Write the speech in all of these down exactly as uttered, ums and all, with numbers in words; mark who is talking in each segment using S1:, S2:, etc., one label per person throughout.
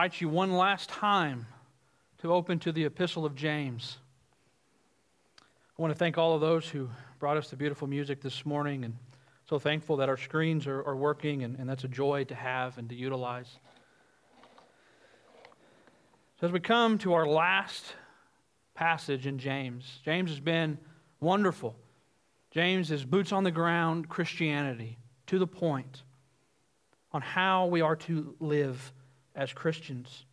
S1: I invite you one last time to open to the Epistle of James. I want to thank all of those who brought us the beautiful music this morning, and so thankful that our screens are, are working, and, and that's a joy to have and to utilize. So as we come to our last passage in James, James has been wonderful. James is boots on the ground Christianity, to the point, on how we are to live as Christians.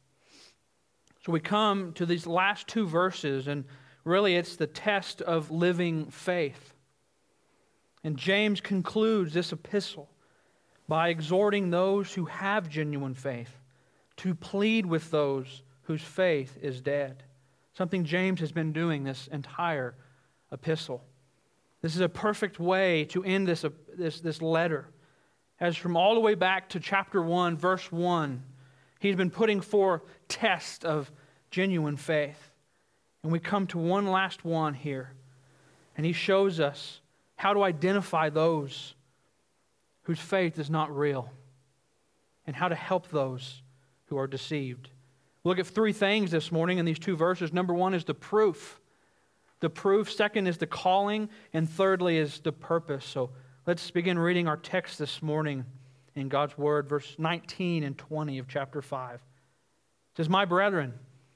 S1: So we come to these last two verses, and really it's the test of living faith. And James concludes this epistle by exhorting those who have genuine faith to plead with those whose faith is dead. Something James has been doing this entire epistle. This is a perfect way to end this, this, this letter. As from all the way back to chapter one, verse one, he's been putting forth test of genuine faith. And we come to one last one here. And he shows us how to identify those whose faith is not real, and how to help those who are deceived. We'll look at three things this morning in these two verses. Number one is the proof. The proof. Second is the calling. And thirdly is the purpose. So let's begin reading our text this morning in God's Word, verse nineteen and twenty of chapter five. It says, "My brethren,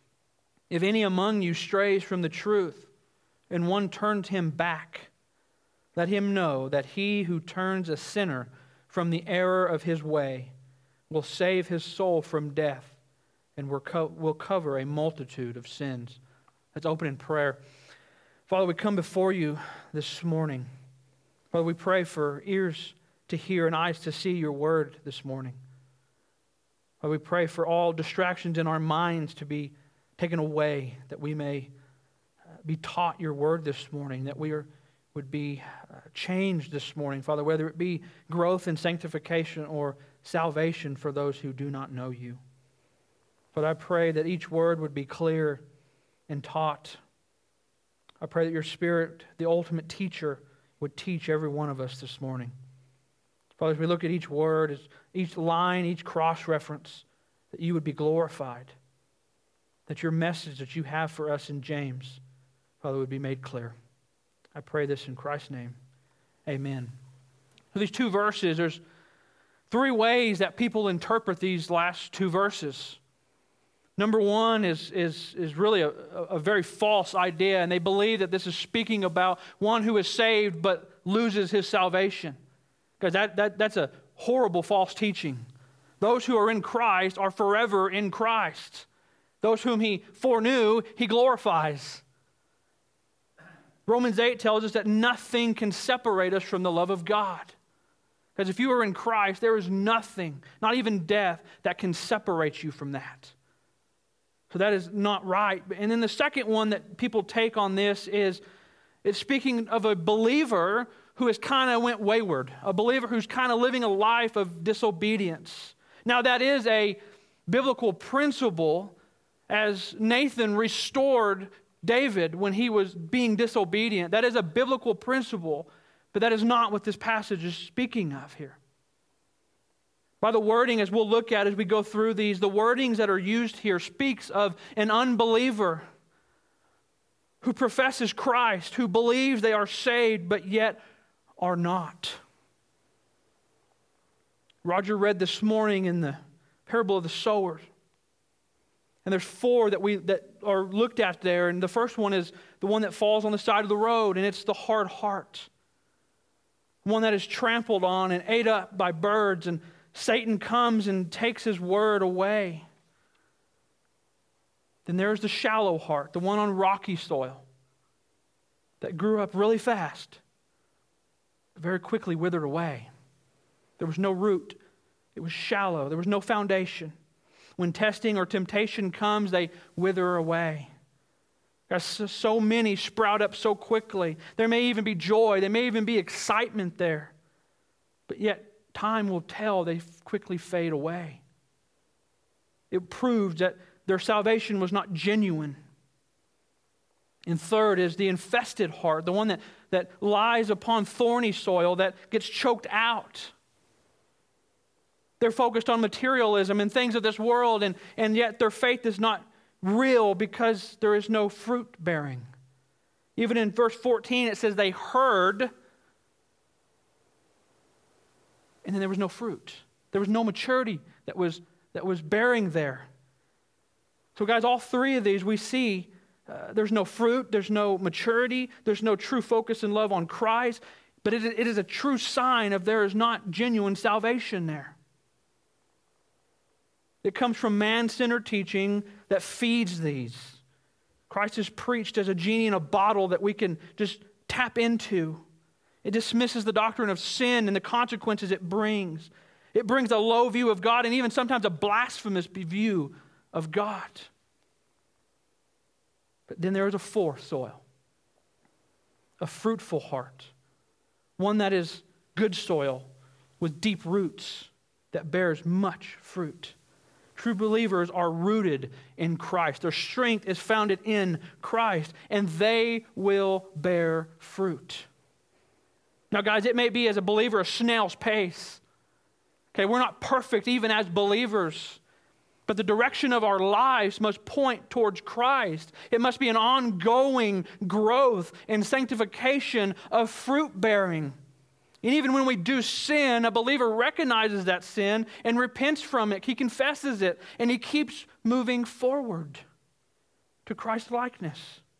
S1: if any among you strays from the truth, and one turns him back, let him know that he who turns a sinner from the error of his way will save his soul from death and will cover a multitude of sins." Let's open in prayer. Father, we come before you this morning. Father, we pray for ears to hear and eyes to see your word this morning. Father, we pray for all distractions in our minds to be taken away, that we may be taught your word this morning, that we are, would be uh, changed this morning, Father, whether it be growth in sanctification or salvation for those who do not know you. Father, I pray that each word would be clear and taught. I pray that your Spirit, the ultimate teacher, would teach every one of us this morning. Father, as we look at each word, as each line, each cross-reference, that you would be glorified, that your message that you have for us in James, Father, would be made clear. I pray this in Christ's name. Amen. So these two verses, there's three ways that people interpret these last two verses. Number one is, is, is really a, a very false idea, and they believe that this is speaking about one who is saved but loses his salvation. Because that, that, that's a horrible false teaching. Those who are in Christ are forever in Christ. Those whom he foreknew, he glorifies. Romans eight tells us that nothing can separate us from the love of God. Because if you are in Christ, there is nothing, not even death, that can separate you from that. So that is not right. And then the second one that people take on this is, it's speaking of a believer who has kind of went wayward, a believer who's kind of living a life of disobedience. Now that is a biblical principle, as Nathan restored David when he was being disobedient. That is a biblical principle, but that is not what this passage is speaking of here. By the wording, as we'll look at as we go through these, the wordings that are used here speaks of an unbeliever who professes Christ, who believes they are saved, but yet are not. Roger read this morning in the parable of the sowers. And there's four that we that are looked at there. And the first one is the one that falls on the side of the road, and it's the hard heart. One that is trampled on and ate up by birds, and Satan comes and takes his word away. Then there's the shallow heart, the one on rocky soil that grew up really fast, but very quickly withered away. There was no root. It was shallow. There was no foundation. When testing or temptation comes, they wither away. There's so many sprout up so quickly. There may even be joy. There may even be excitement there. But yet, time will tell they quickly fade away. It proves that their salvation was not genuine. And third is the infested heart, the one that, that lies upon thorny soil that gets choked out. They're focused on materialism and things of this world, and, and yet their faith is not real because there is no fruit bearing. Even in verse fourteen, it says they heard, and then there was no fruit. There was no maturity that was, that was bearing there. So guys, all three of these we see uh, there's no fruit, there's no maturity, there's no true focus and love on Christ, but it, it is a true sign of there is not genuine salvation there. It comes from man-centered teaching that feeds these. Christ is preached as a genie in a bottle that we can just tap into. It dismisses the doctrine of sin and the consequences it brings. It brings a low view of God and even sometimes a blasphemous view of God. But then there is a fourth soil, a fruitful heart, one that is good soil with deep roots that bears much fruit. True believers are rooted in Christ. Their strength is founded in Christ, and they will bear fruit. Now, guys, it may be as a believer a snail's pace. Okay, we're not perfect even as believers, but the direction of our lives must point towards Christ. It must be an ongoing growth and sanctification of fruit bearing. And even when we do sin, a believer recognizes that sin and repents from it. He confesses it, and he keeps moving forward to Christ's likeness.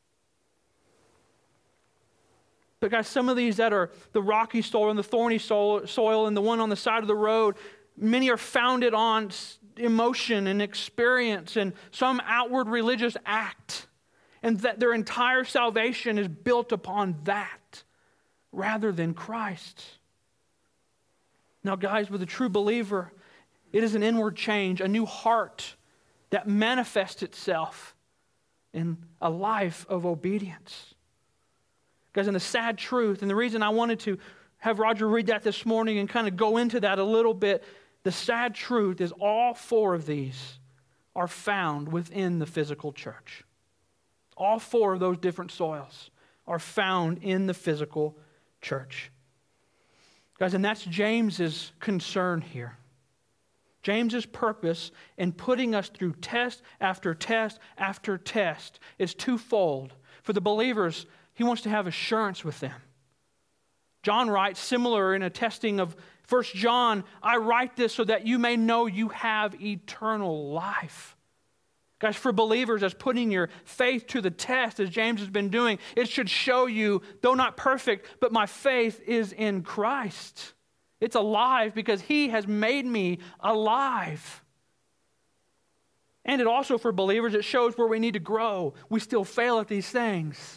S1: But guys, some of these that are the rocky soil and the thorny soil and the one on the side of the road, many are founded on emotion and experience and some outward religious act, and that their entire salvation is built upon that rather than Christ. Now, guys, with a true believer, it is an inward change, a new heart that manifests itself in a life of obedience. Guys, and the sad truth, and the reason I wanted to have Roger read that this morning and kind of go into that a little bit, the sad truth is all four of these are found within the physical church. All four of those different soils are found in the physical church. Guys, and that's James's concern here. James's purpose in putting us through test after test after test is twofold. For the believers, he wants to have assurance with them. John writes, similar in a testing of First John, I write this so that you may know you have eternal life. Guys, for believers, as putting your faith to the test, as James has been doing, it should show you, though not perfect, but my faith is in Christ. It's alive because he has made me alive. And it also, for believers, it shows where we need to grow. We still fail at these things.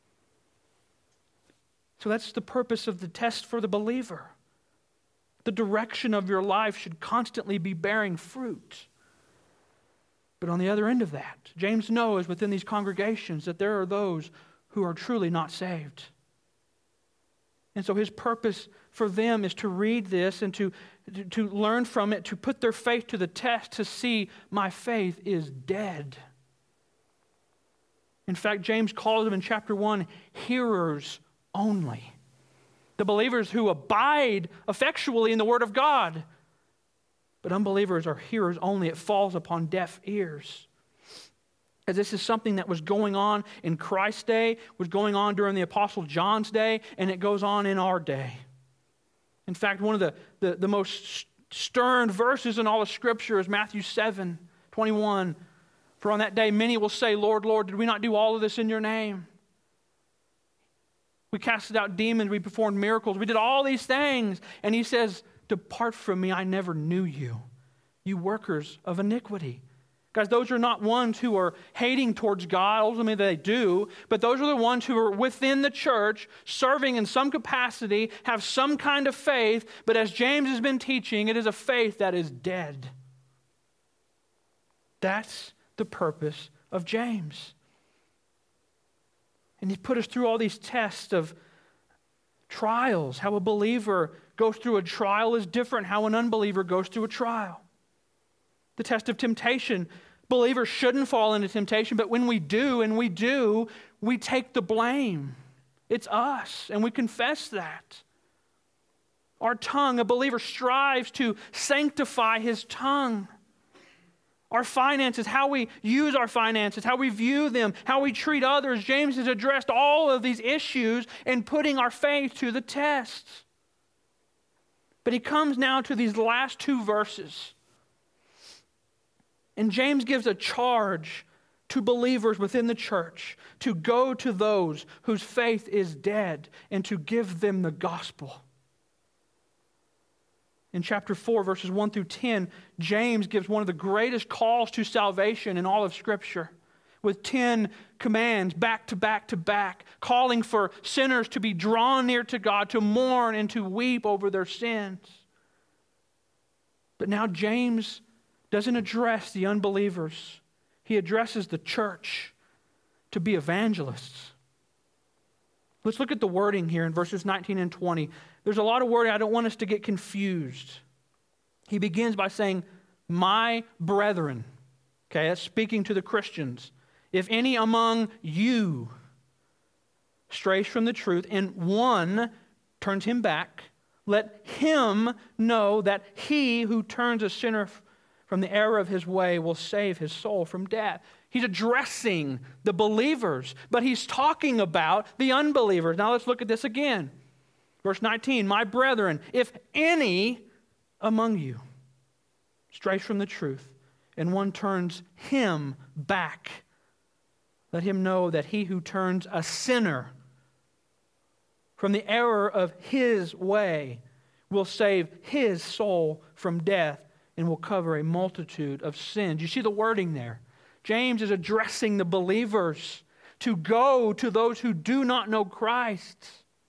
S1: So that's the purpose of the test for the believer. The direction of your life should constantly be bearing fruit. But on the other end of that, James knows within these congregations that there are those who are truly not saved. And so his purpose for them is to read this and to, to, to learn from it, to put their faith to the test, to see my faith is dead. In fact, James calls them in chapter one, hearers only. The believers who abide effectually in the Word of God. But unbelievers are hearers only. It falls upon deaf ears. As this is something that was going on in Christ's day, was going on during the Apostle John's day, and it goes on in our day. In fact, one of the, the, the most stern verses in all of Scripture is Matthew seven twenty-one. For on that day many will say, Lord, Lord, did we not do all of this in your name? We casted out demons, we performed miracles, we did all these things. And he says, depart from me, I never knew you, you workers of iniquity. Guys, those are not ones who are hating towards God. Ultimately, they do. But those are the ones who are within the church, serving in some capacity, have some kind of faith. But as James has been teaching, it is a faith that is dead. That's the purpose of James. And he put us through all these tests of trials. How a believer goes through a trial is different. How an unbeliever goes through a trial. The test of temptation. Believers shouldn't fall into temptation, but when we do, and we do, we take the blame. It's us, and we confess that. our tongue. A believer strives to sanctify his tongue. Our finances, how we use our finances, how we view them, how we treat others. James has addressed all of these issues in putting our faith to the test. But he comes now to these last two verses. And James gives a charge to believers within the church to go to those whose faith is dead and to give them the gospel. In chapter four, verses one through ten, James gives one of the greatest calls to salvation in all of Scripture, with ten commands back to back to back, calling for sinners to be drawn near to God, to mourn and to weep over their sins. But now James doesn't address the unbelievers. He addresses the church to be evangelists. Let's look at the wording here in verses nineteen and twenty. There's a lot of wording. I don't want us to get confused. He begins by saying, my brethren. Okay, that's speaking to the Christians. If any among you strays from the truth and one turns him back, let him know that he who turns a sinner from the error of his way will save his soul from death. He's addressing the believers, but he's talking about the unbelievers. Now let's look at this again. Verse nineteen, my brethren, if any among you strays from the truth and one turns him back, let him know that he who turns a sinner from the error of his way will save his soul from death and will cover a multitude of sins. You see the wording there. James is addressing the believers to go to those who do not know Christ.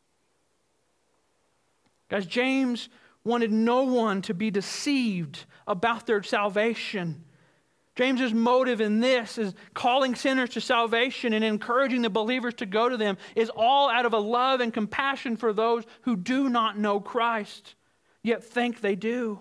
S1: Guys, James wanted no one to be deceived about their salvation. James's motive in this is calling sinners to salvation and encouraging the believers to go to them is all out of a love and compassion for those who do not know Christ, yet think they do.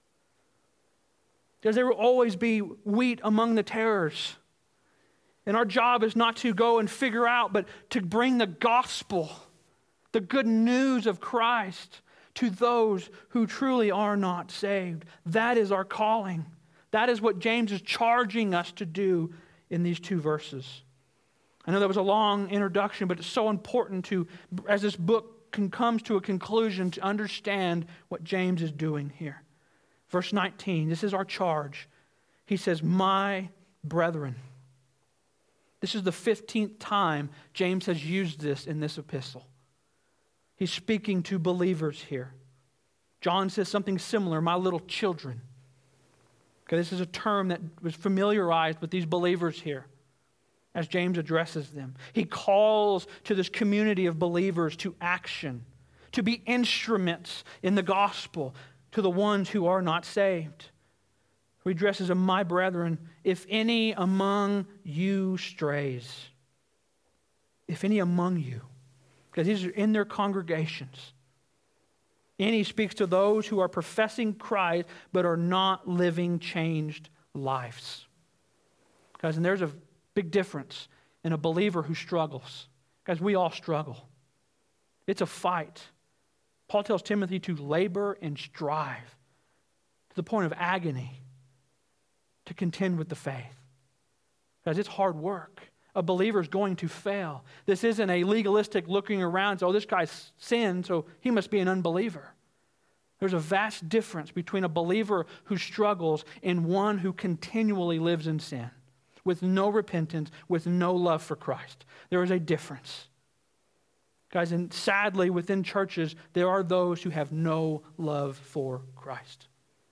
S1: Because there will always be wheat among the tares. And our job is not to go and figure out, but to bring the gospel, the good news of Christ, to those who truly are not saved. That is our calling. That is what James is charging us to do in these two verses. I know that was a long introduction, but it's so important to, as this book can, comes to a conclusion, to understand what James is doing here. Verse nineteen, this is our charge. He says, my brethren. This is the fifteenth time James has used this in this epistle. He's speaking to believers here. John says something similar, my little children. Okay, this is a term that was familiarized with these believers here as James addresses them. He calls to this community of believers to action, to be instruments in the gospel to the ones who are not saved. He addresses them, my brethren, if any among you strays. If any among you. Because these are in their congregations. And he speaks to those who are professing Christ but are not living changed lives. Guys, and there's a big difference in a believer who struggles. Guys, we all struggle. It's a fight. Paul tells Timothy to labor and strive to the point of agony to contend with the faith. Guys, it's hard work. A believer is going to fail. This isn't a legalistic looking around, so oh, this guy's sinned, so he must be an unbeliever. There's a vast difference between a believer who struggles and one who continually lives in sin, with no repentance, with no love for Christ. There is a difference. Guys, and sadly, within churches, there are those who have no love for Christ.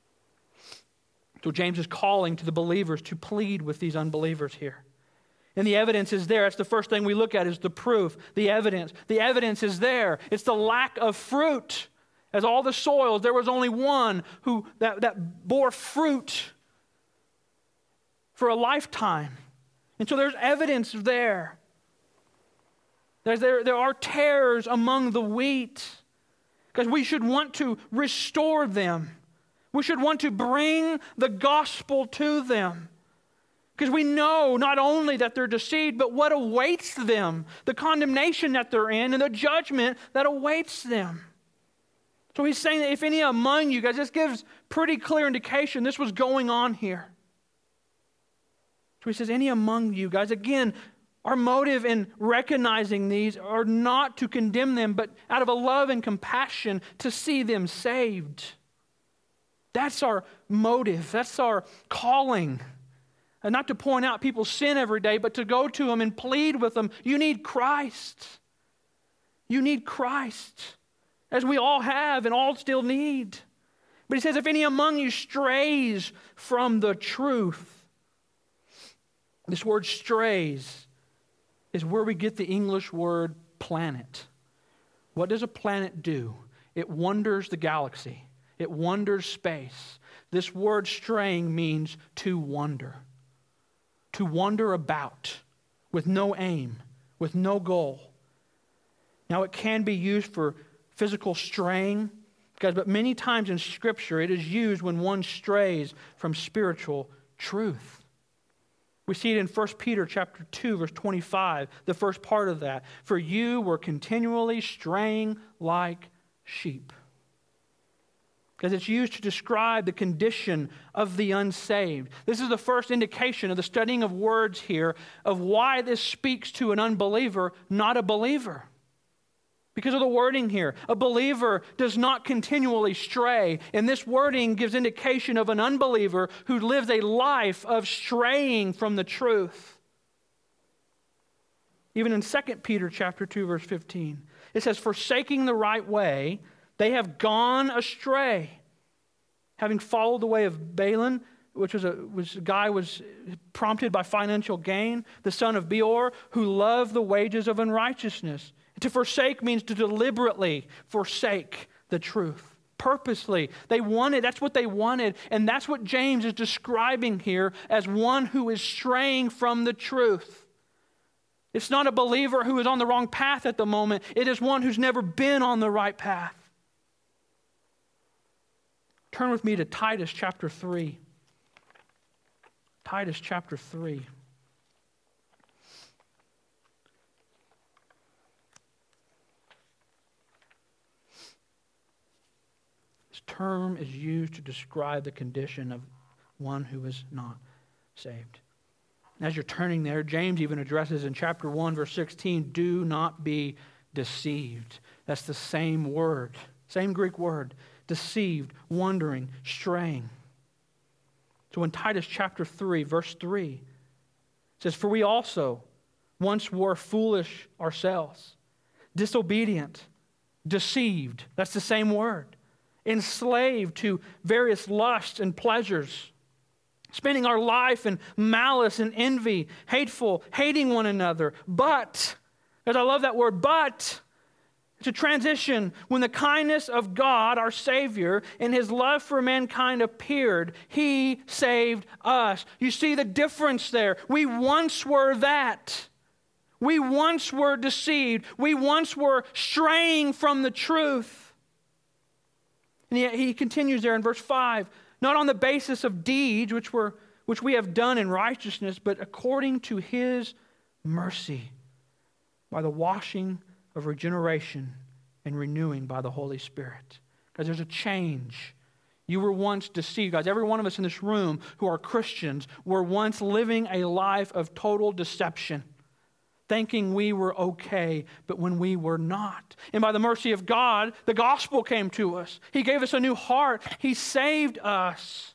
S1: So James is calling to the believers to plead with these unbelievers here. And the evidence is there. That's the first thing we look at is the proof, the evidence. The evidence is there. It's the lack of fruit. As all the soils, there was only one who that, that bore fruit for a lifetime. And so there's evidence there. There's, there, there are tares among the wheat. Because we should want to restore them. We should want to bring the gospel to them. Because we know not only that they're deceived, but what awaits them, the condemnation that they're in and the judgment that awaits them. So he's saying that if any among you, guys, this gives pretty clear indication this was going on here. So he says, any among you, guys, again, our motive in recognizing these are not to condemn them, but out of a love and compassion to see them saved. That's our motive. That's our calling. And not to point out people's sin every day, but to go to them and plead with them. You need Christ. You need Christ, as we all have and all still need. But he says, if any among you strays from the truth. This word strays is where we get the English word planet. What does a planet do? It wanders the galaxy. It wanders space. This word straying means to wander. To wander about with no aim, with no goal. Now it can be used for physical straying, guys, but many times in Scripture it is used when one strays from spiritual truth. We see it in First Peter chapter two, verse twenty-five, the first part of that. For you were continually straying like sheep. Because it's used to describe the condition of the unsaved. This is the first indication of the studying of words here of why this speaks to an unbeliever, not a believer. Because of the wording here. A believer does not continually stray. And this wording gives indication of an unbeliever who lives a life of straying from the truth. Even in Second Peter chapter two, verse fifteen, it says, forsaking the right way, they have gone astray, having followed the way of Balaam, which was a, was a guy was prompted by financial gain, the son of Beor, who loved the wages of unrighteousness. To forsake means to deliberately forsake the truth. Purposely. They wanted, that's what they wanted. And that's what James is describing here as one who is straying from the truth. It's not a believer who is on the wrong path at the moment. It is one who's never been on the right path. Turn with me to Titus chapter three. Titus chapter three. Term is used to describe the condition of one who is not saved. As you're turning there, James even addresses in chapter one, verse sixteen, do not be deceived. That's the same word, same Greek word, deceived, wandering, straying. So in Titus chapter three, verse three, it says, for we also once were foolish ourselves, disobedient, deceived. That's the same word. Enslaved to various lusts and pleasures, spending our life in malice and envy, hateful, hating one another. But, because I love that word, but, it's a transition. When the kindness of God, our Savior, and His love for mankind appeared, He saved us. You see the difference there. We once were that. We once were deceived. We once were straying from the truth. And yet he continues there in verse five, not on the basis of deeds which were which we have done in righteousness, but according to His mercy, by the washing of regeneration and renewing by the Holy Spirit. Because there's a change. You were once deceived. Guys, every one of us in this room who are Christians were once living a life of total deception, thinking we were okay, but when we were not. And by the mercy of God, the gospel came to us. He gave us a new heart. He saved us.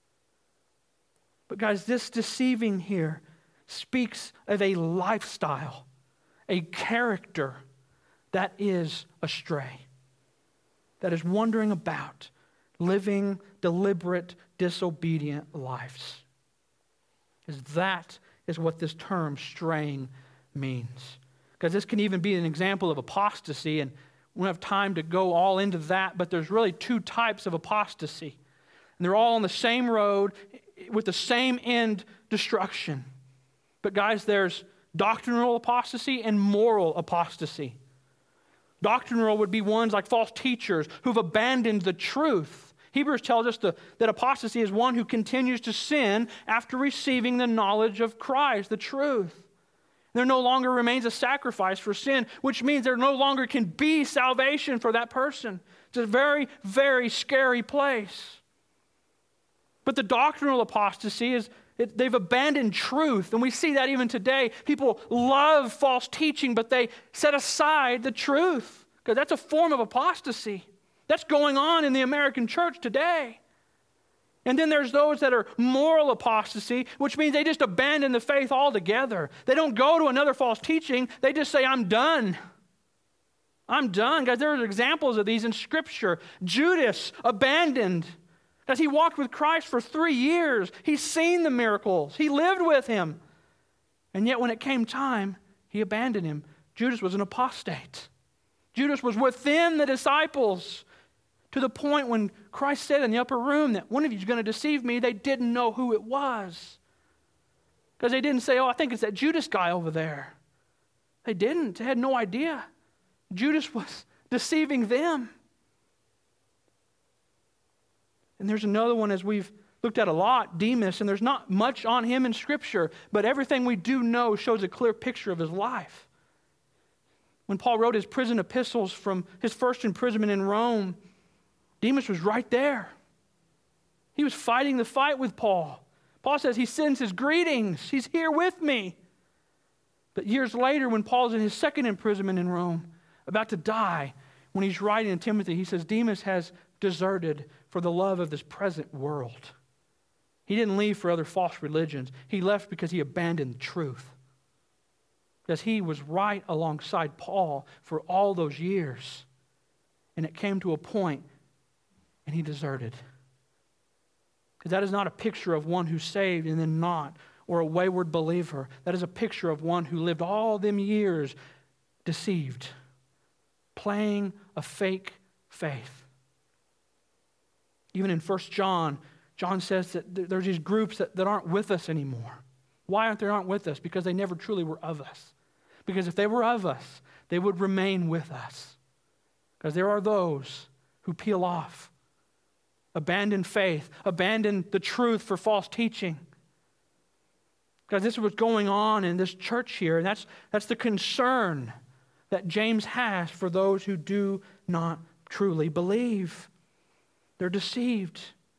S1: But guys, this deceiving here speaks of a lifestyle, a character that is astray, that is wandering about, living deliberate, disobedient lives. Is that is what this term straying means. Because this can even be an example of apostasy, and we don't have time to go all into that, but there's really two types of apostasy. And they're all on the same road with the same end, destruction. But guys, there's doctrinal apostasy and moral apostasy. Doctrinal would be ones like false teachers who've abandoned the truth. Hebrews tells us the, that apostasy is one who continues to sin after receiving the knowledge of Christ, the truth. There no longer remains a sacrifice for sin, which means there no longer can be salvation for that person. It's a very, very scary place. But the doctrinal apostasy is it, they've abandoned truth, and we see that even today. People love false teaching, but they set aside the truth, because that's a form of apostasy. That's going on in the American church today. And then there's those that are moral apostasy, which means they just abandon the faith altogether. They don't go to another false teaching. They just say, I'm done. I'm done. Guys, there are examples of these in Scripture. Judas abandoned. As he walked with Christ for three years, he's seen the miracles. He lived with him. And yet when it came time, he abandoned him. Judas was an apostate. Judas was within the disciples to the point when Christ said in the upper room that one of you is going to deceive me. They didn't know who it was. Because they didn't say, oh, I think it's that Judas guy over there. They didn't. They had no idea. Judas was deceiving them. And there's another one, as we've looked at a lot, Demas, and there's not much on him in Scripture, but everything we do know shows a clear picture of his life. When Paul wrote his prison epistles from his first imprisonment in Rome, Demas was right there. He was fighting the fight with Paul. Paul says he sends his greetings. He's here with me. But years later, when Paul's in his second imprisonment in Rome, about to die, when he's writing to Timothy, he says, Demas has deserted for the love of this present world. He didn't leave for other false religions. He left because he abandoned the truth. Because he was right alongside Paul for all those years. And it came to a point and he deserted. Because that is not a picture of one who's saved and then not, or a wayward believer. That is a picture of one who lived all them years deceived, playing a fake faith. Even in First John, John says that there's these groups that, that aren't with us anymore. Why aren't they aren't with us? Because they never truly were of us. Because if they were of us, they would remain with us. Because there are those who peel off, abandon faith, abandon the truth for false teaching. Because this is what's going on in this church here, and that's, that's the concern that James has for those who do not truly believe. They're deceived.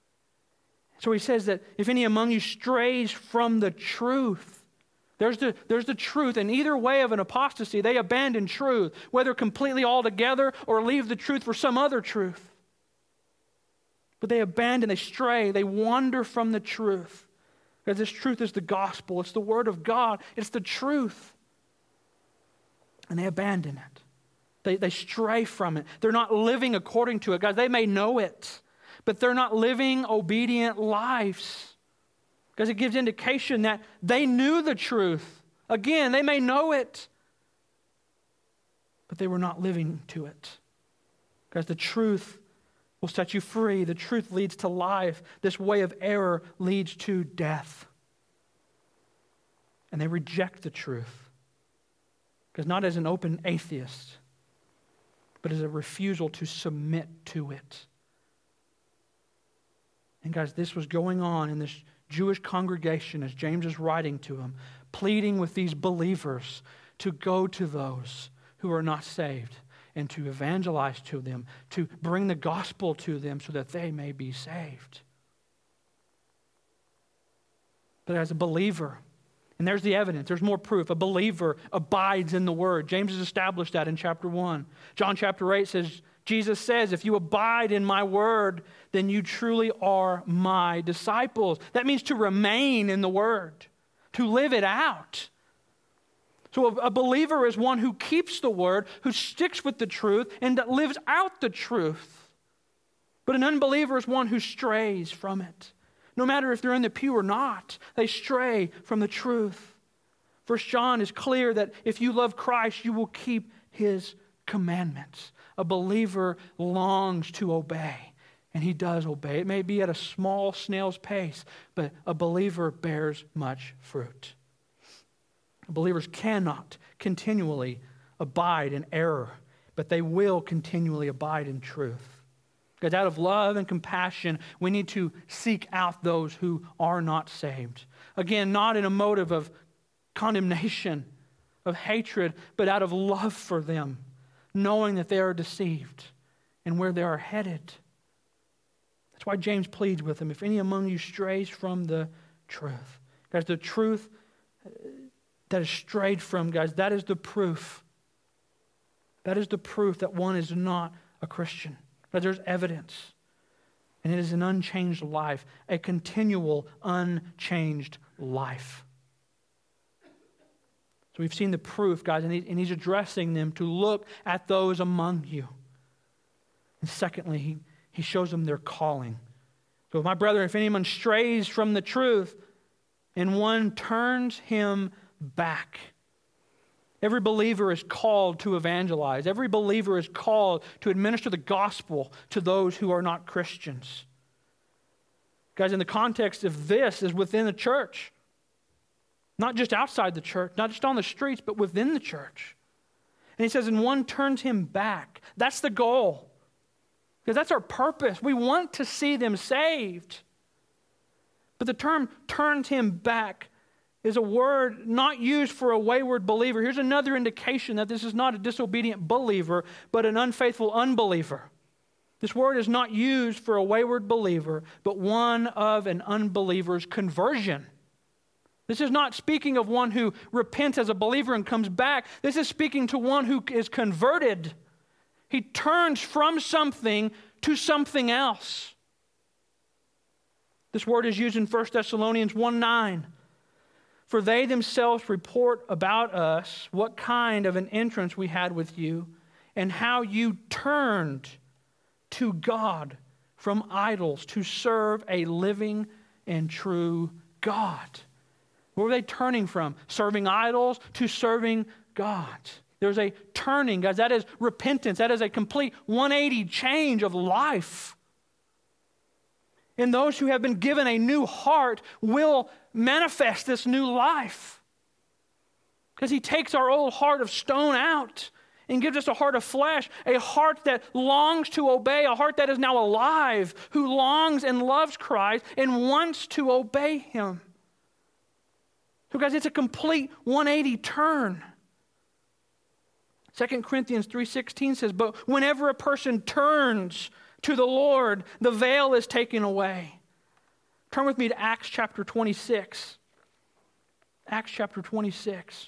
S1: So he says that if any among you strays from the truth, there's the, there's the truth. In either way of an apostasy, they abandon truth, whether completely altogether or leave the truth for some other truth. But they abandon, they stray, they wander from the truth. Because this truth is the gospel. It's the word of God. It's the truth. And they abandon it. They, they stray from it. They're not living according to it. Guys, they may know it, but they're not living obedient lives. Because it gives indication that they knew the truth. Again, they may know it, but they were not living to it. Because the truth will set you free. The truth leads to life. This way of error leads to death. And they reject the truth. Because not as an open atheist, but as a refusal to submit to it. And guys, this was going on in this Jewish congregation as James is writing to them, pleading with these believers to go to those who are not saved and to evangelize to them, to bring the gospel to them so that they may be saved. But as a believer, and there's the evidence, there's more proof, a believer abides in the word. James has established that in chapter one. John chapter eight says, Jesus says, if you abide in my word, then you truly are my disciples. That means to remain in the word, to live it out. So a, a believer is one who keeps the word, who sticks with the truth, and that lives out the truth. But an unbeliever is one who strays from it. No matter if they're in the pew or not, they stray from the truth. First John is clear that if you love Christ, you will keep his commandments. A believer longs to obey, and he does obey. It may be at a small snail's pace, but a believer bears much fruit. Believers cannot continually abide in error, but they will continually abide in truth. Because out of love and compassion, we need to seek out those who are not saved. Again, not in a motive of condemnation, of hatred, but out of love for them, knowing that they are deceived and where they are headed. That's why James pleads with them, if any among you strays from the truth. Guys, the truth that is strayed from, guys, that is the proof. That is the proof that one is not a Christian. That there's evidence. And it is an unchanged life, a continual unchanged life. So we've seen the proof, guys, and, he, and he's addressing them to look at those among you. And secondly, he, he shows them their calling. So my brethren, if anyone strays from the truth and one turns him back. Every believer is called to evangelize. Every believer is called to administer the gospel to those who are not Christians. Guys, in the context of this is within the church. Not just outside the church, not just on the streets, but within the church. And he says, and one turns him back. That's the goal. Because that's our purpose. We want to see them saved. But the term turns him back is a word not used for a wayward believer. Here's another indication that this is not a disobedient believer, but an unfaithful unbeliever. This word is not used for a wayward believer, but one of an unbeliever's conversion. This is not speaking of one who repents as a believer and comes back. This is speaking to one who is converted. He turns from something to something else. This word is used in First Thessalonians one nine. For they themselves report about us what kind of an entrance we had with you, and how you turned to God from idols to serve a living and true God. Where were they turning from? Serving idols to serving God. There's a turning, guys. That is repentance. That is a complete one eighty change of life. And those who have been given a new heart will manifest this new life. Because he takes our old heart of stone out and gives us a heart of flesh, a heart that longs to obey, a heart that is now alive, who longs and loves Christ and wants to obey him. So guys, it's a complete one eighty turn. Second Corinthians three sixteen says, but whenever a person turns to the Lord, the veil is taken away. Turn with me to Acts chapter twenty-six. Acts chapter twenty-six.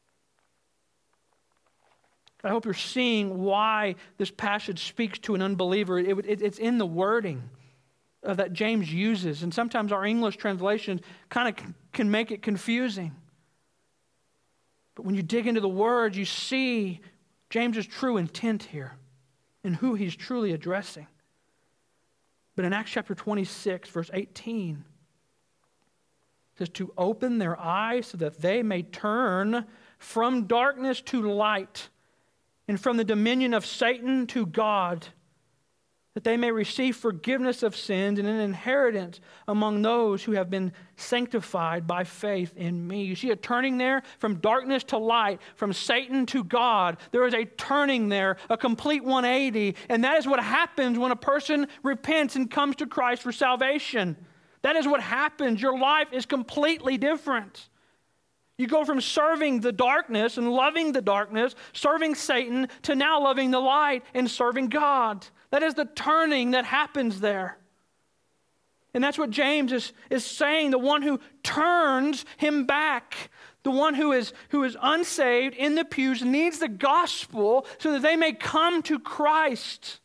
S1: I hope you're seeing why this passage speaks to an unbeliever. It, it, it's in the wording uh, that James uses. And sometimes our English translations kind of c- can make it confusing. But when you dig into the words, you see James's true intent here and who he's truly addressing. But in Acts chapter twenty-six, verse eighteen, it says, to open their eyes so that they may turn from darkness to light and from the dominion of Satan to God, that they may receive forgiveness of sins and an inheritance among those who have been sanctified by faith in me. You see a turning there from darkness to light, from Satan to God. There is a turning there, a complete one eighty, and that is what happens when a person repents and comes to Christ for salvation. That is what happens. Your life is completely different. You go from serving the darkness and loving the darkness, serving Satan, to now loving the light and serving God. That is the turning that happens there. And that's what James is, is saying. The one who turns him back, the one who is, who is unsaved in the pews, needs the gospel so that they may come to Christ.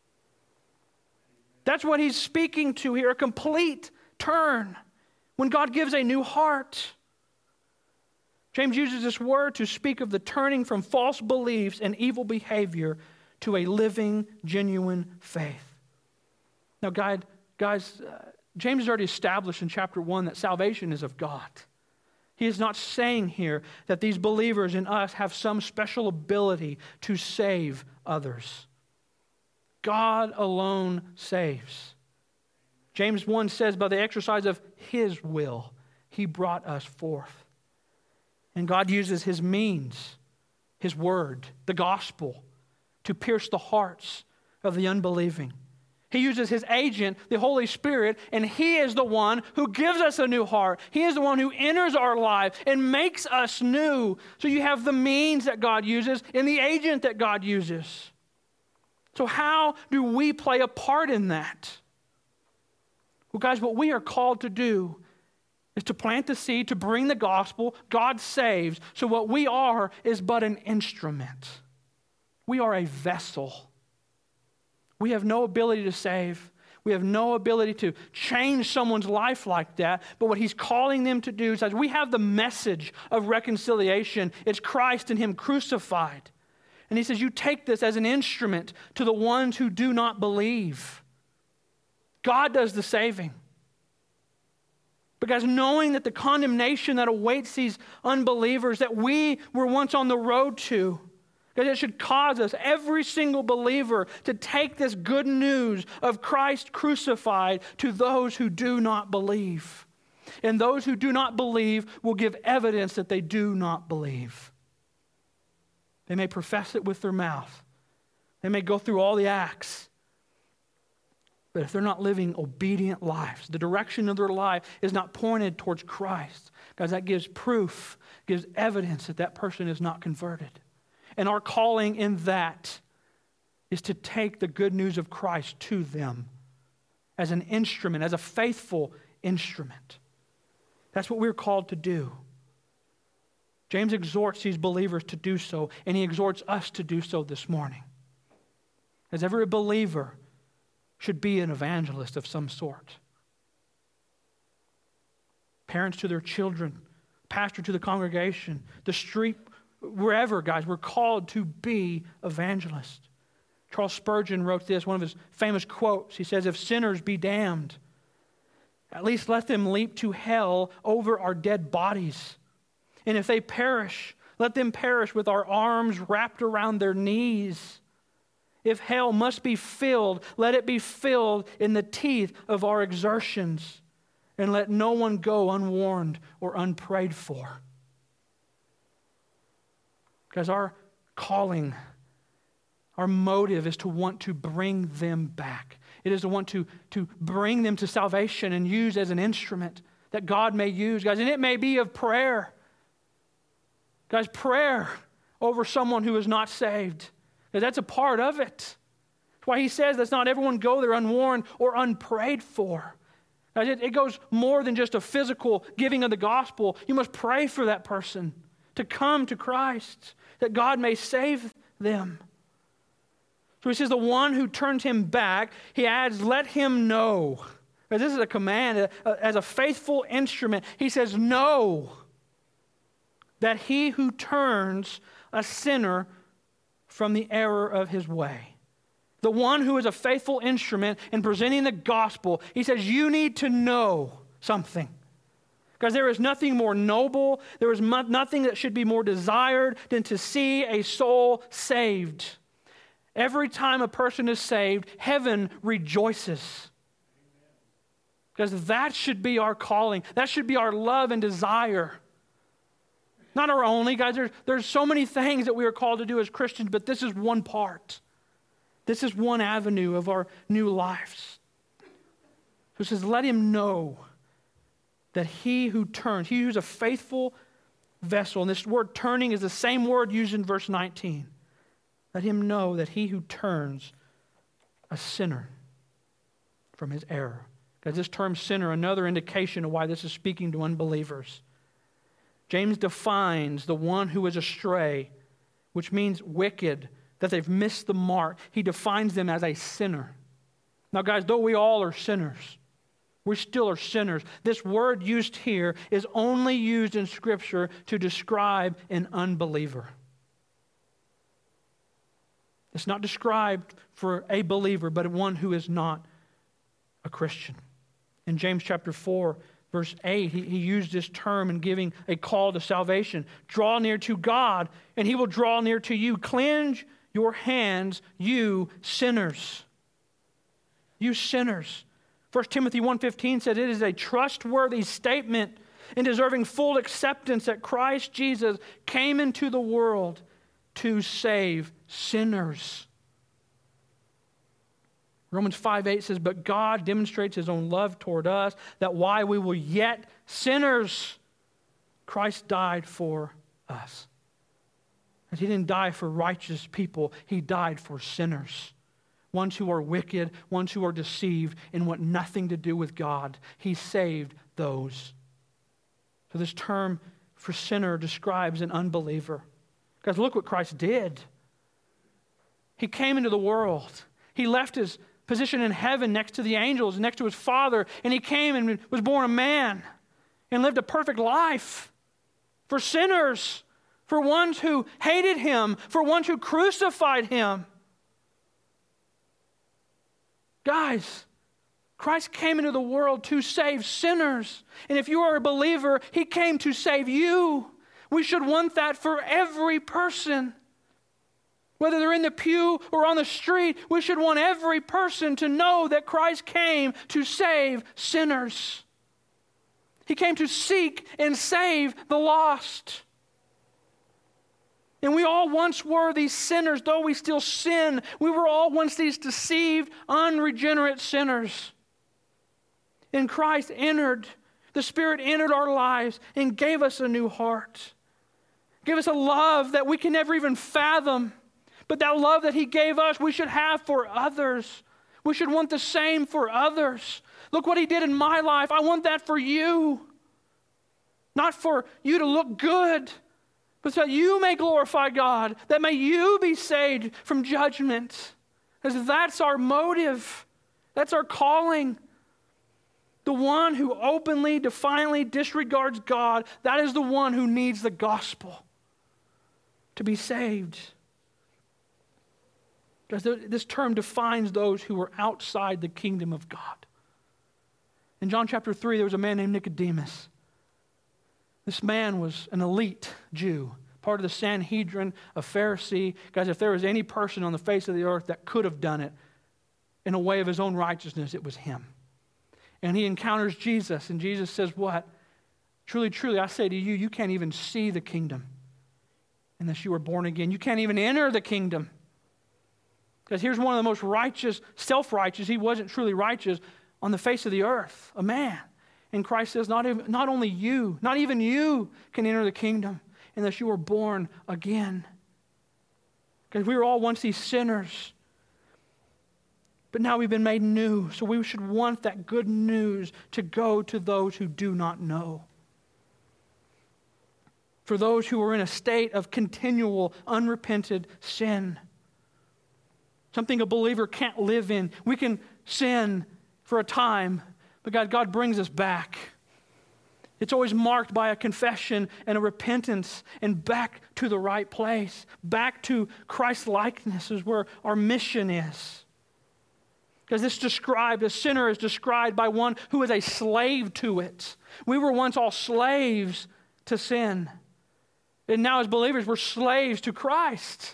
S1: That's what he's speaking to here, a complete turn. When God gives a new heart. James uses this word to speak of the turning from false beliefs and evil behavior to a living, genuine faith. Now, guys, guys uh, James has already established in chapter one that salvation is of God. He is not saying here that these believers in us have some special ability to save others. God alone saves. James one says, by the exercise of his will, he brought us forth. And God uses his means, his word, the gospel, to pierce the hearts of the unbelieving. He uses his agent, the Holy Spirit, and he is the one who gives us a new heart. He is the one who enters our life and makes us new. So you have the means that God uses and the agent that God uses. So how do we play a part in that? Well, guys, what we are called to do is to plant the seed, to bring the gospel. God saves. So what we are is but an instrument. We are a vessel. We have no ability to save. We have no ability to change someone's life like that. But what he's calling them to do is that we have the message of reconciliation. It's Christ and him crucified. And he says, you take this as an instrument to the ones who do not believe. God does the saving. But guys, knowing that the condemnation that awaits these unbelievers that we were once on the road to, guys, it should cause us, every single believer, to take this good news of Christ crucified to those who do not believe. And those who do not believe will give evidence that they do not believe. They may profess it with their mouth. They may go through all the acts. But if they're not living obedient lives, the direction of their life is not pointed towards Christ, guys, that gives proof, gives evidence that that person is not converted. And our calling in that is to take the good news of Christ to them as an instrument, as a faithful instrument. That's what we're called to do. James exhorts these believers to do so, and he exhorts us to do so this morning. As every believer should be an evangelist of some sort. Parents to their children, pastor to the congregation, the street, wherever, guys, we're called to be evangelists. Charles Spurgeon wrote this, one of his famous quotes. He says, if sinners be damned, at least let them leap to hell over our dead bodies. And if they perish, let them perish with our arms wrapped around their knees. If hell must be filled, let it be filled in the teeth of our exertions, and let no one go unwarned or unprayed for. Because our calling, our motive is to want to bring them back. It is to want to, to bring them to salvation and use as an instrument that God may use, guys. And it may be of prayer. Guys, prayer over someone who is not saved. Because that's a part of it. That's why he says let's not everyone go there unwarned or unprayed for. Guys, it, it goes more than just a physical giving of the gospel. You must pray for that person to come to Christ, that God may save them. So he says the one who turns him back, he adds, let him know. Because this is a command, a, a, as a faithful instrument. He says, know that he who turns a sinner from the error of his way. The one who is a faithful instrument in presenting the gospel, he says, you need to know something. Because there is nothing more noble, there is nothing that should be more desired than to see a soul saved. Every time a person is saved, heaven rejoices. Because that should be our calling. That should be our love and desire. Not our only, guys. There's, there's so many things that we are called to do as Christians, but this is one part. This is one avenue of our new lives. So it says, let him know that he who turns, he who's a faithful vessel, and this word turning is the same word used in verse nineteen. Let him know that he who turns a sinner from his error. Because this term sinner, another indication of why this is speaking to unbelievers. James defines the one who is astray, which means wicked, that they've missed the mark. He defines them as a sinner. Now, guys, though we all are sinners, we still are sinners. This word used here is only used in Scripture to describe an unbeliever. It's not described for a believer, but one who is not a Christian. In James chapter four, verse eight, he, he used this term in giving a call to salvation. Draw near to God, and he will draw near to you. Cleanse your hands, you sinners. You sinners. First Timothy one fifteen said it is a trustworthy statement and deserving full acceptance that Christ Jesus came into the world to save sinners. Romans five eight says, but God demonstrates his own love toward us, that while we were yet sinners, Christ died for us. And he didn't die for righteous people, he died for sinners. ones who are wicked, ones who are deceived and want nothing to do with God. He saved those. So this term for sinner describes an unbeliever. Guys, look what Christ did. He came into the world. He left his position in heaven next to the angels, next to his Father, and he came and was born a man and lived a perfect life for sinners, for ones who hated him, for ones who crucified him. Guys, Christ came into the world to save sinners. And if you are a believer, he came to save you. We should want that for every person. Whether they're in the pew or on the street, we should want every person to know that Christ came to save sinners. He came to seek and save the lost. And we all once were these sinners, though we still sin. We were all once these deceived, unregenerate sinners. And Christ entered, the Spirit entered our lives and gave us a new heart. Gave us a love that we can never even fathom. But that love that he gave us, we should have for others. We should want the same for others. Look what he did in my life. I want that for you. Not for you to look good, but so that you may glorify God, that may you be saved from judgment. Because that's our motive. That's our calling. The one who openly, defiantly disregards God, that is the one who needs the gospel to be saved. Because this term defines those who are outside the kingdom of God. In John chapter three, there was a man named Nicodemus. This man was an elite Jew, part of the Sanhedrin, a Pharisee. Guys, if there was any person on the face of the earth that could have done it in a way of his own righteousness, it was him. And he encounters Jesus, and Jesus says what? Truly, truly, I say to you, you can't even see the kingdom unless you are born again. You can't even enter the kingdom. Because here's one of the most righteous, self-righteous, he wasn't truly righteous, on the face of the earth, a man. And Christ says, not, even, not only you, not even you can enter the kingdom unless you are born again. Because we were all once these sinners. But now we've been made new. So we should want that good news to go to those who do not know. For those who are in a state of continual, unrepented sin. Something a believer can't live in. We can sin for a time, but God, God brings us back. It's always marked by a confession and a repentance and back to the right place. Back to Christ's likeness is where our mission is. Because this described, a sinner is described by one who is a slave to it. We were once all slaves to sin. And now as believers, we're slaves to Christ.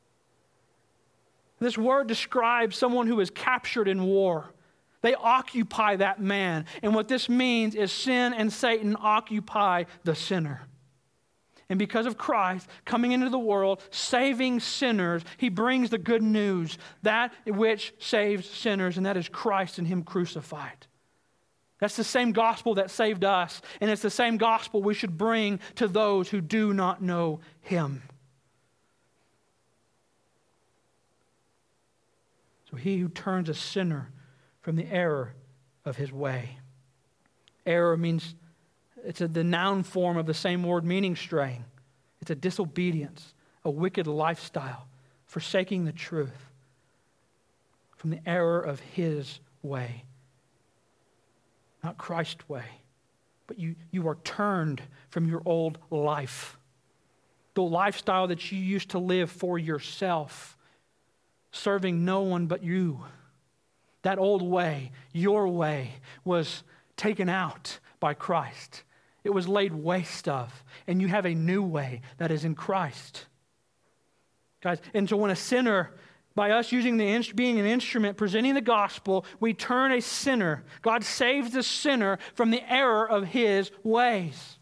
S1: This word describes someone who is captured in war. They occupy that man. And what this means is sin and Satan occupy the sinner. And because of Christ coming into the world, saving sinners, he brings the good news, that which saves sinners, and that is Christ and him crucified. That's the same gospel that saved us, and it's the same gospel we should bring to those who do not know him. So he who turns a sinner from the error of his way. Error means, it's a, the noun form of the same word meaning straying. It's a disobedience, a wicked lifestyle, forsaking the truth from the error of his way. Not Christ's way, but you, you are turned from your old life. The lifestyle that you used to live for yourself, serving no one but you. That old way, your way, was taken out by Christ. It was laid waste of, and you have a new way that is in Christ. Guys, and so when a sinner, by us using the being an instrument, presenting the gospel, we turn a sinner. God saves the sinner from the error of his ways.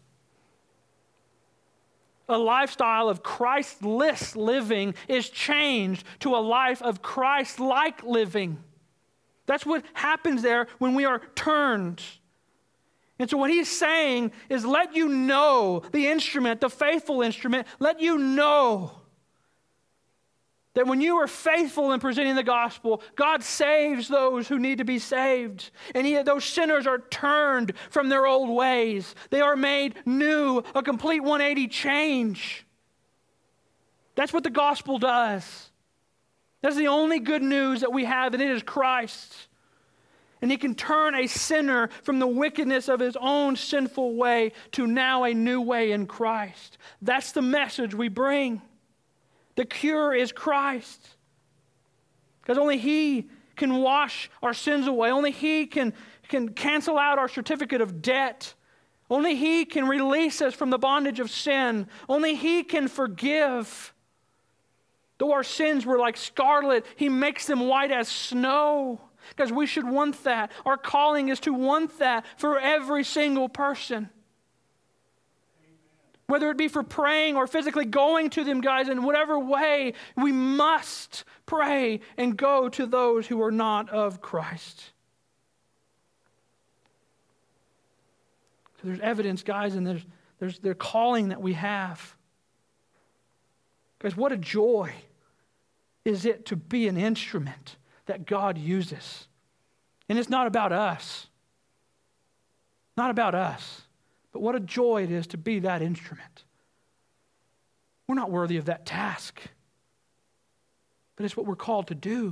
S1: A lifestyle of Christ-less living is changed to a life of Christ-like living. That's what happens there when we are turned. And so what he's saying is, let you know the instrument, the faithful instrument, let you know That when you are faithful in presenting the gospel, God saves those who need to be saved. And he, those sinners are turned from their old ways. They are made new, a complete one eighty change. That's what the gospel does. That's the only good news that we have, and it is Christ. And he can turn a sinner from the wickedness of his own sinful way to now a new way in Christ. That's the message we bring. The cure is Christ. Because only he can wash our sins away. Only he can, can cancel out our certificate of debt. Only he can release us from the bondage of sin. Only he can forgive. Though our sins were like scarlet, he makes them white as snow. Because we should want that. Our calling is to want that for every single person. Whether it be for praying or physically going to them, guys, in whatever way, we must pray and go to those who are not of Christ. So there's evidence, guys, and there's, there's the calling that we have. Guys, what a joy is it to be an instrument that God uses. And it's not about us. Not about us. But what a joy it is to be that instrument. We're not worthy of that task. But it's what we're called to do.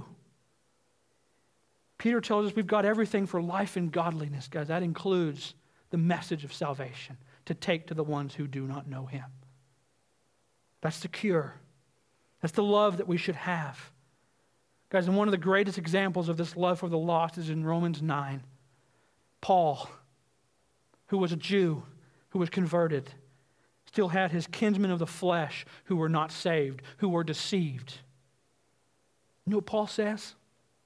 S1: Peter tells us we've got everything for life and godliness, guys. That includes the message of salvation to take to the ones who do not know him. That's the cure. That's the love that we should have. Guys, and one of the greatest examples of this love for the lost is in Romans nine. Paul, who was a Jew, who was converted, still had his kinsmen of the flesh who were not saved, who were deceived. You know what Paul says?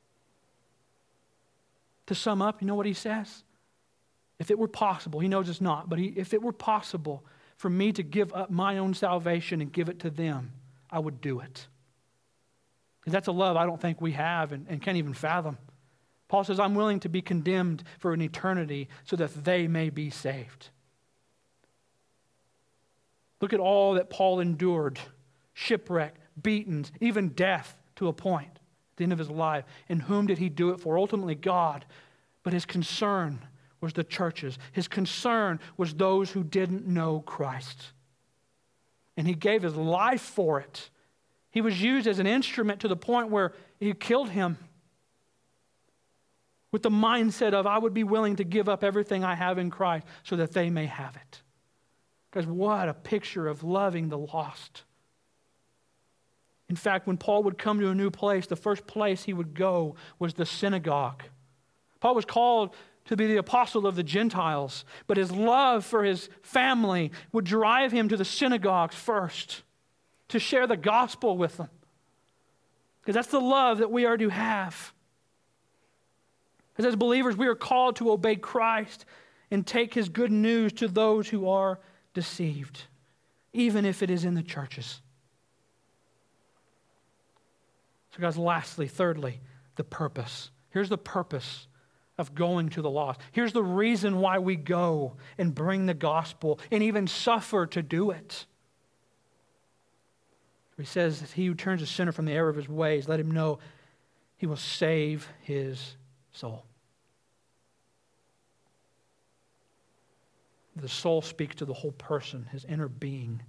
S1: To sum up, you know what he says? If it were possible, he knows it's not, but he, if it were possible for me to give up my own salvation and give it to them, I would do it. Because that's a love I don't think we have and, and can't even fathom. Paul says, I'm willing to be condemned for an eternity so that they may be saved. Look at all that Paul endured. Shipwreck, beatings, even death to a point at the end of his life. And whom did he do it for? Ultimately God. But his concern was the churches. His concern was those who didn't know Christ. And he gave his life for it. He was used as an instrument to the point where he killed him with the mindset of, I would be willing to give up everything I have in Christ so that they may have it. Because what a picture of loving the lost. In fact, when Paul would come to a new place, the first place he would go was the synagogue. Paul was called to be the apostle of the Gentiles, but his love for his family would drive him to the synagogues first, to share the gospel with them. Because that's the love that we are to have. Because as believers, we are called to obey Christ and take his good news to those who are deceived, even if it is in the churches. So guys, lastly, thirdly, the purpose. Here's the purpose of going to the lost. Here's the reason why we go and bring the gospel and even suffer to do it. He says, he who turns a sinner from the error of his ways, let him know he will save his soul. The soul speaks to the whole person, his inner being.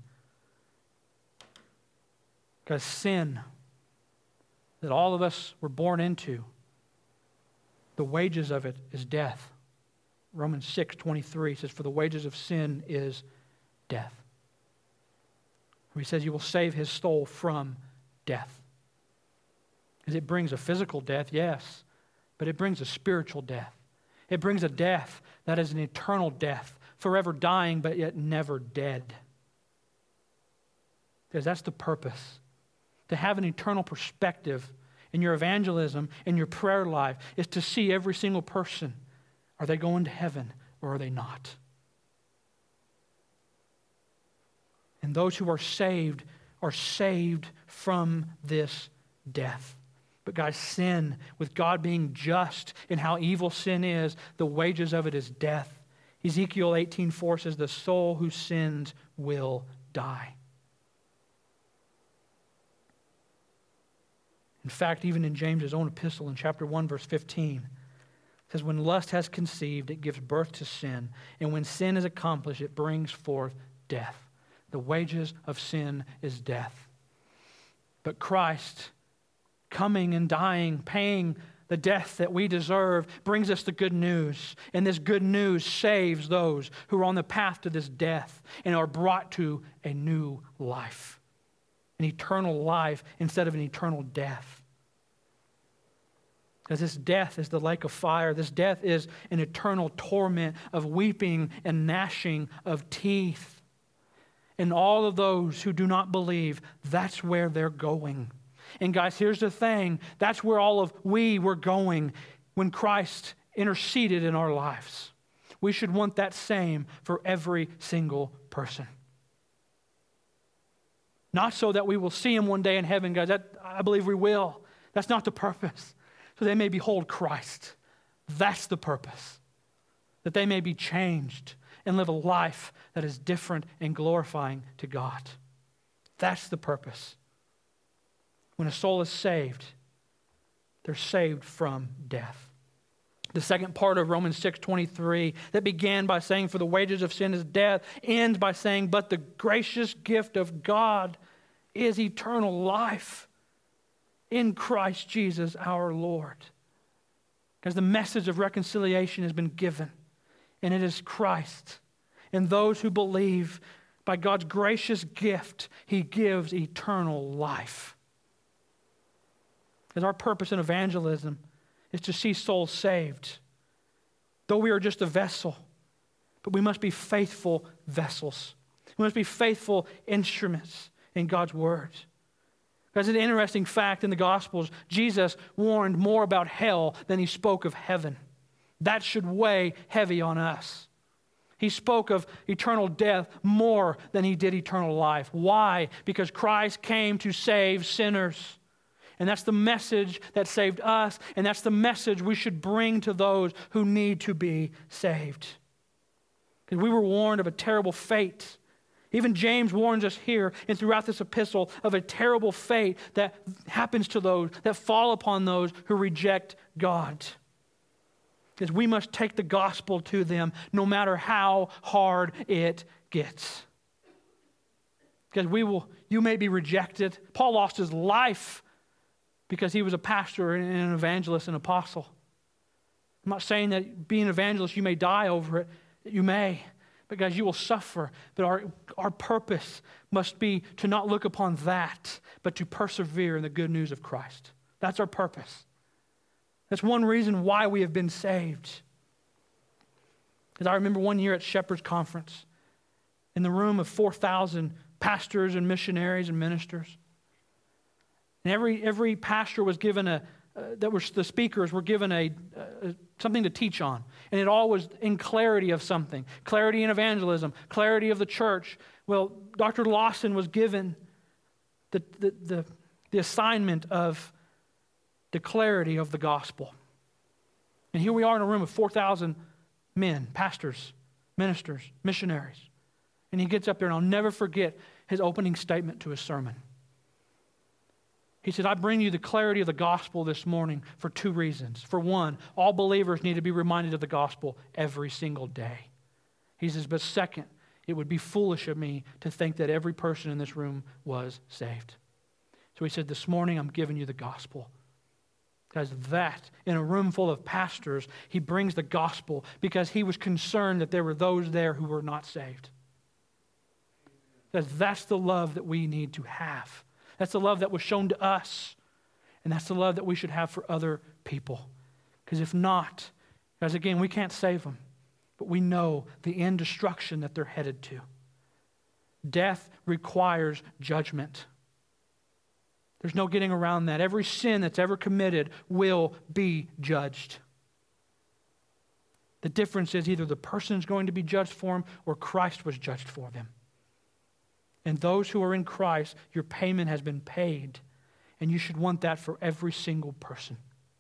S1: Because sin that all of us were born into, the wages of it is death. Romans six twenty-three says, for the wages of sin is death. He says you will save his soul from death. Because it brings a physical death, yes, but it brings a spiritual death. It brings a death that is an eternal death, forever dying but yet never dead. Because that's the purpose. To have an eternal perspective in your evangelism, in your prayer life, is to see every single person. Are they going to heaven or are they not? And those who are saved are saved from this death. But guys, sin, with God being just in how evil sin is, the wages of it is death. Ezekiel eighteen four says, the soul who sins will die. In fact, even in James' own epistle in chapter one, verse fifteen, it says, when lust has conceived, it gives birth to sin. And when sin is accomplished, it brings forth death. The wages of sin is death. But Christ, coming and dying, paying the death that we deserve, brings us the good news. And this good news saves those who are on the path to this death and are brought to a new life, an eternal life instead of an eternal death. Because this death is the lake of fire. This death is an eternal torment of weeping and gnashing of teeth. And all of those who do not believe, that's where they're going. And guys, here's the thing. That's where all of we were going when Christ interceded in our lives. We should want that same for every single person. Not so that we will see him one day in heaven, guys. That, I believe we will. That's not the purpose. So they may behold Christ. That's the purpose. That they may be changed and live a life that is different and glorifying to God. That's the purpose. When a soul is saved, they're saved from death. The second part of Romans six twenty-three that began by saying, for the wages of sin is death, ends by saying, but the gracious gift of God is eternal life in Christ Jesus our Lord. Because the message of reconciliation has been given, and it is Christ. And those who believe, by God's gracious gift, he gives eternal life. Because our purpose in evangelism is to see souls saved. Though we are just a vessel, but we must be faithful vessels. We must be faithful instruments in God's word. There's an interesting fact in the Gospels. Jesus warned more about hell than he spoke of heaven. That should weigh heavy on us. He spoke of eternal death more than he did eternal life. Why? Because Christ came to save sinners. And that's the message that saved us, and that's the message we should bring to those who need to be saved. Because we were warned of a terrible fate. Even James warns us here and throughout this epistle of a terrible fate that happens to those, that fall upon those who reject God. Because we must take the gospel to them no matter how hard it gets. Because we will, you may be rejected. Paul lost his life because he was a pastor and an evangelist and apostle. I'm not saying that being an evangelist you may die over it. You may. But guys, you will suffer. But our, our purpose must be to not look upon that, but to persevere in the good news of Christ. That's our purpose. That's one reason why we have been saved. Because I remember one year at Shepherd's Conference, in the room of four thousand pastors and missionaries and ministers. And every, every pastor was given a, uh, that was the speakers were given a, uh, something to teach on. And it all was in clarity of something. Clarity in evangelism, clarity of the church. Well, Doctor Lawson was given the, the, the, the assignment of the clarity of the gospel. And here we are in a room of four thousand men, pastors, ministers, missionaries. And he gets up there, and I'll never forget his opening statement to his sermon. He said, I bring you the clarity of the gospel this morning for two reasons. For one, all believers need to be reminded of the gospel every single day. He says, but second, it would be foolish of me to think that every person in this room was saved. So he said, this morning I'm giving you the gospel. Because that, in a room full of pastors, he brings the gospel because he was concerned that there were those there who were not saved. Because that's the love that we need to have. That's the love that was shown to us. And that's the love that we should have for other people. Because if not, guys, again, we can't save them. But we know the end destruction that they're headed to. Death requires judgment. There's no getting around that. Every sin that's ever committed will be judged. The difference is either the person is going to be judged for them or Christ was judged for them. And those who are in Christ, your payment has been paid. And you should want that for every single person.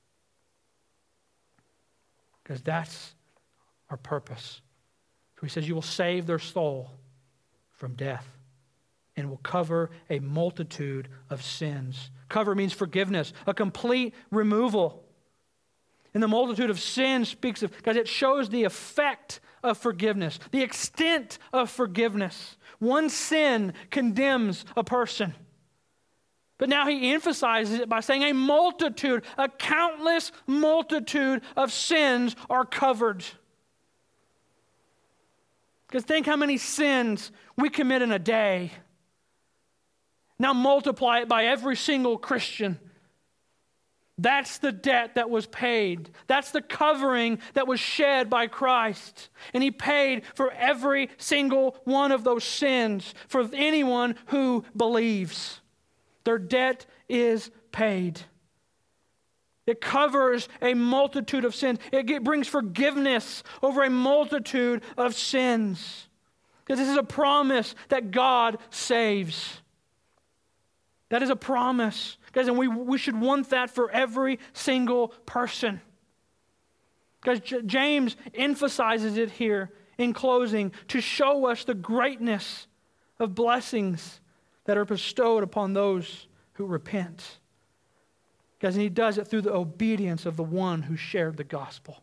S1: Because that's our purpose. So he says you will save their soul from death and will cover a multitude of sins. Cover means forgiveness, a complete removal. And the multitude of sins speaks of, because it shows the effect of forgiveness, the extent of forgiveness. One sin condemns a person. But now he emphasizes it by saying a multitude, a countless multitude of sins are covered. Because think how many sins we commit in a day. Now multiply it by every single Christian. That's the debt that was paid. That's the covering that was shed by Christ. And he paid for every single one of those sins for anyone who believes. Their debt is paid. It covers a multitude of sins. It brings forgiveness over a multitude of sins. Because this is a promise that God saves. That is a promise. Guys, and we, we should want that for every single person. Because J- James emphasizes it here in closing to show us the greatness of blessings that are bestowed upon those who repent. Guys, and he does it through the obedience of the one who shared the gospel,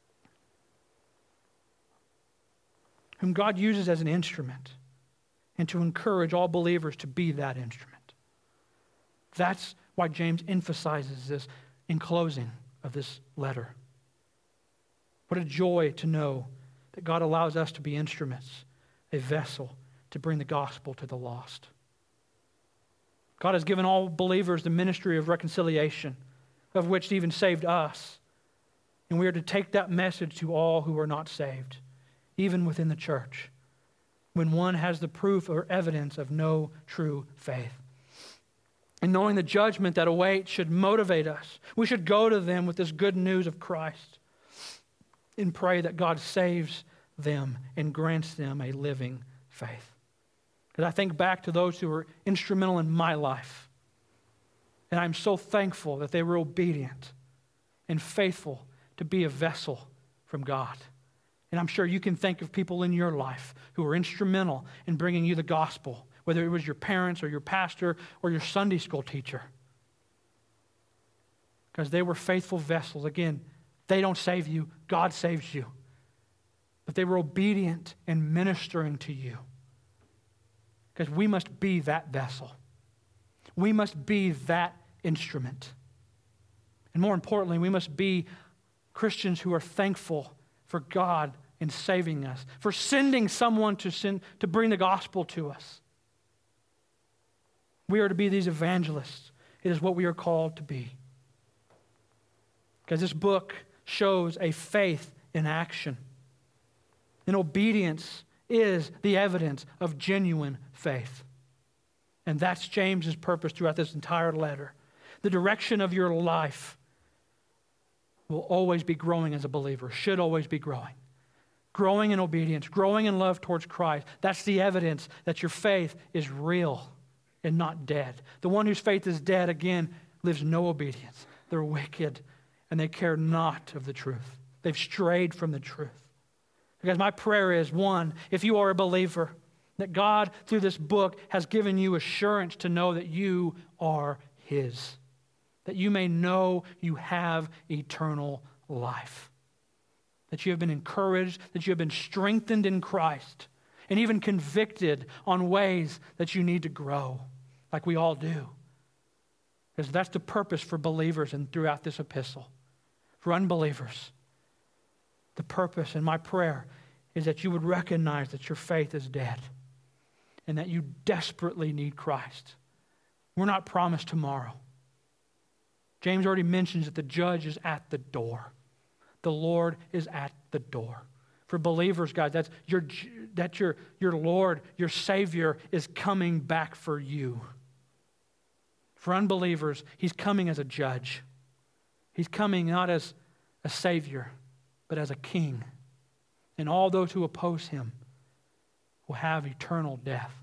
S1: whom God uses as an instrument, and to encourage all believers to be that instrument. That's why James emphasizes this in closing of this letter. What a joy to know that God allows us to be instruments, a vessel to bring the gospel to the lost. God has given all believers the ministry of reconciliation, of which He even saved us. And we are to take that message to all who are not saved, even within the church, when one has the proof or evidence of no true faith. And knowing the judgment that awaits should motivate us. We should go to them with this good news of Christ and pray that God saves them and grants them a living faith. Because I think back to those who were instrumental in my life, and I'm so thankful that they were obedient and faithful to be a vessel from God. And I'm sure you can think of people in your life who were instrumental in bringing you the gospel, whether it was your parents or your pastor or your Sunday school teacher. Because they were faithful vessels. Again, they don't save you, God saves you. But they were obedient and ministering to you. Because we must be that vessel. We must be that instrument. And more importantly, we must be Christians who are thankful for God in saving us, for sending someone to send, to bring the gospel to us. We are to be these evangelists. It is what we are called to be. Because this book shows a faith in action. And obedience is the evidence of genuine faith. And that's James's purpose throughout this entire letter. The direction of your life will always be growing as a believer, should always be growing. Growing in obedience, growing in love towards Christ. That's the evidence that your faith is real and not dead. The one whose faith is dead, again, lives no obedience. They're wicked and they care not of the truth. They've strayed from the truth. Because my prayer is, one, if you are a believer, that God, through this book, has given you assurance to know that you are His. That you may know you have eternal life. That you have been encouraged, that you have been strengthened in Christ, and even convicted on ways that you need to grow, like we all do. Because that's the purpose for believers and throughout this epistle. For unbelievers, the purpose and my prayer is that you would recognize that your faith is dead and that you desperately need Christ. We're not promised tomorrow. James already mentions that the judge is at the door. The Lord is at the door. For believers, guys, that's your, that's your, your Lord, your Savior is coming back for you. For unbelievers, He's coming as a judge. He's coming not as a Savior, but as a King. And all those who oppose Him will have eternal death.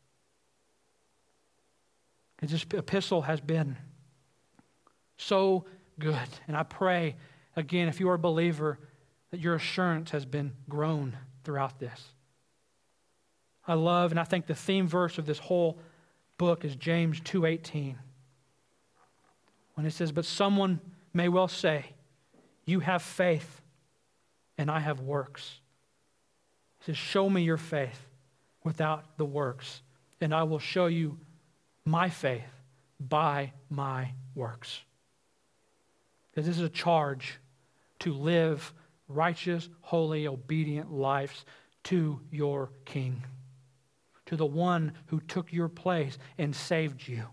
S1: And this epistle has been so good. And I pray, again, if you are a believer, that your assurance has been grown throughout this. I love, and I think the theme verse of this whole book is James two eighteen. When it says, but someone may well say, you have faith and I have works. He says, show me your faith without the works, and I will show you my faith by my works. Because this is a charge to live righteous, holy, obedient lives to your King, to the one who took your place and saved you.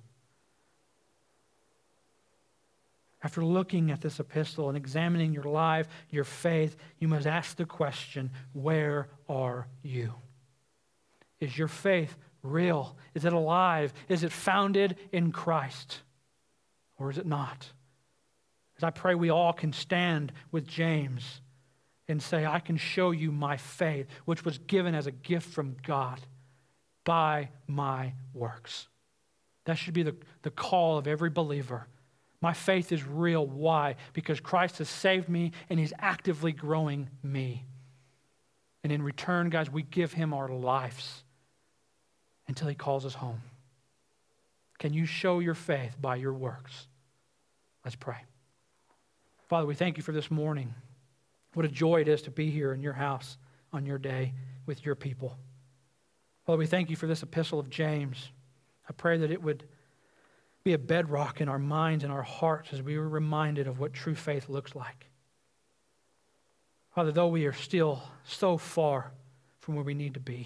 S1: After looking at this epistle and examining your life, your faith, you must ask the question, where are you? Is your faith real? Is it alive? Is it founded in Christ? Or is it not? As I pray we all can stand with James and say, I can show you my faith, which was given as a gift from God by my works. That should be the, the call of every believer. My faith is real. Why? Because Christ has saved me and he's actively growing me. And in return, guys, we give him our lives until he calls us home. Can you show your faith by your works? Let's pray. Father, we thank you for this morning. What a joy it is to be here in your house on your day with your people. Father, we thank you for this epistle of James. I pray that it would be a bedrock in our minds and our hearts as we were reminded of what true faith looks like. Father, though we are still so far from where we need to be,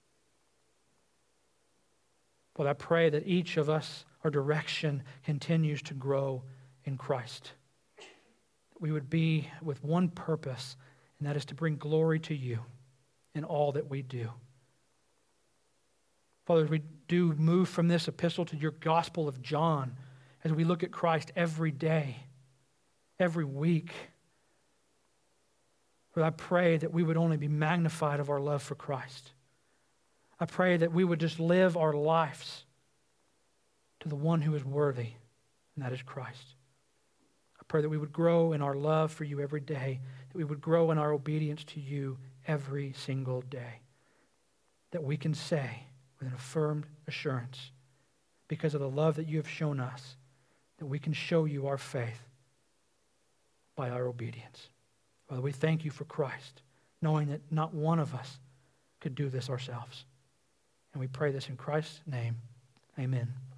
S1: Father, I pray that each of us, our direction continues to grow in Christ. We would be with one purpose, and that is to bring glory to you in all that we do. Father, as we do move from this epistle to your Gospel of John, as we look at Christ every day, every week, Lord, I pray that we would only be magnified of our love for Christ. I pray that we would just live our lives to the one who is worthy, and that is Christ. I pray that we would grow in our love for you every day, that we would grow in our obedience to you every single day, that we can say with an affirmed assurance, because of the love that you have shown us, that we can show you our faith by our obedience. Father, we thank you for Christ, knowing that not one of us could do this ourselves. And we pray this in Christ's name. Amen.